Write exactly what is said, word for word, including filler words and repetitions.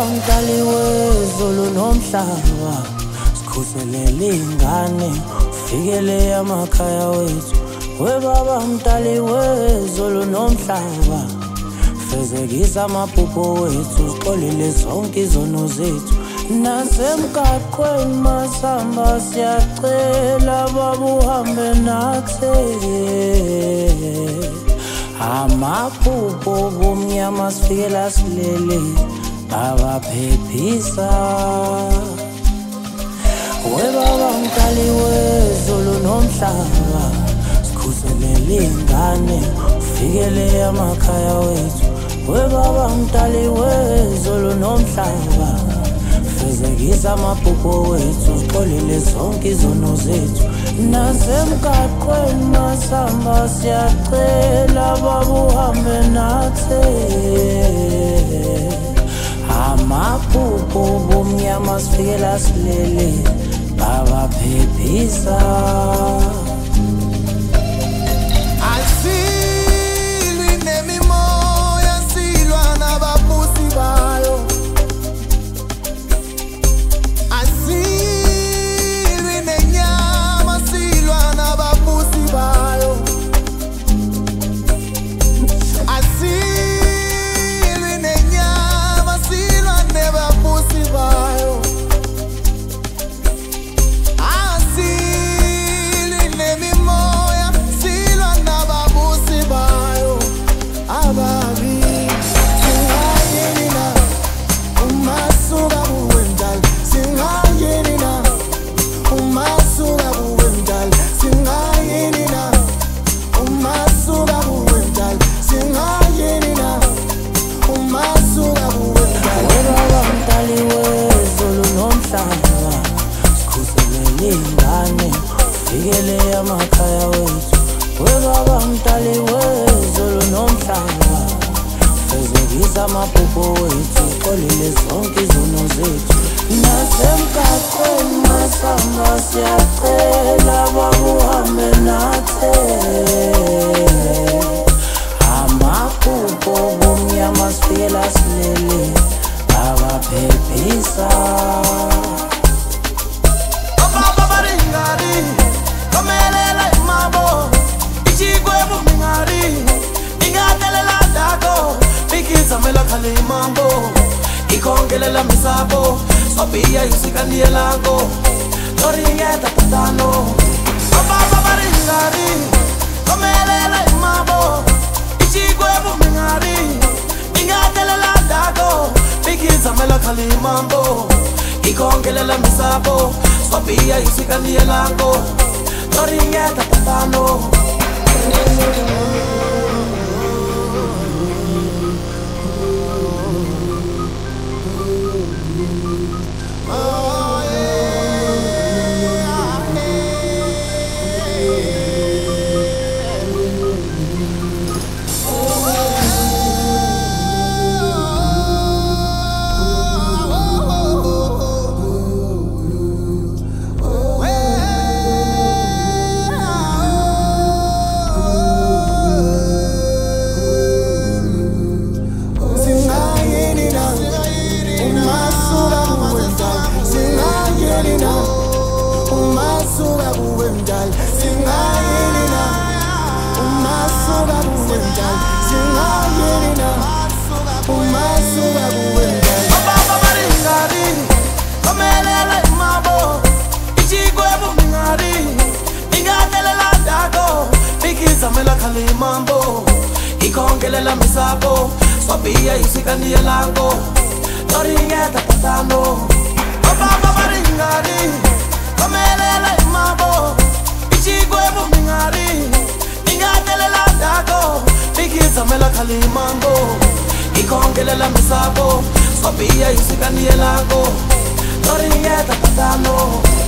mdali wezulu nomhlaba, sikhuselele ingane, ufikele amakhaya wethu. We baba mdali wezulu nomhlaba, fezekisa amaphupho wethu, sixolile zonke izono zethu. Nasemgaqweni masamba siyacela baba uhambe nathi, amaphupho bomnyama sifikela silele, baba phephisa. We baba mdali wezulu nomhlaba, sikhuselele ingane, ufikele amakhaya wethu. We baba mdali wezulu nomhlaba, fezekisa amaphupho wethu, sixolile zonke izono zethu. Nasemgaqweni masamba siyacela baba uhambe nathi, amaphupho bomnyama sifikela silele, baba phephisa. Fikele amakhaya wethu. We baba mdali wezulu nomhlaba, fezekisa amaphupho wethu, sixolile zonke izono zethu. Nasemgaqweni masamba siyacela baba uhambe nathi, amaphupho bomnyama sifikela silele, baba phephisa. Mambo ikongelela misabo, sobia yusikanie lango, torieta patano. Baba baringari, komelela imabo, ichigwe bumingari, ingatelela dago, bikiza mela kali mambo, ikongelela misabo, sobia yusikanie lango, torieta patano. Mambo ikongelela misabo, swabia yusikanie lango, torieta patano. Baba baringari, komelela imabo, ichigwe bumingari, ingatelela dago, bikiza mela kali mambo, ikongelela misabo, swabia yusikanie lango, torieta patano.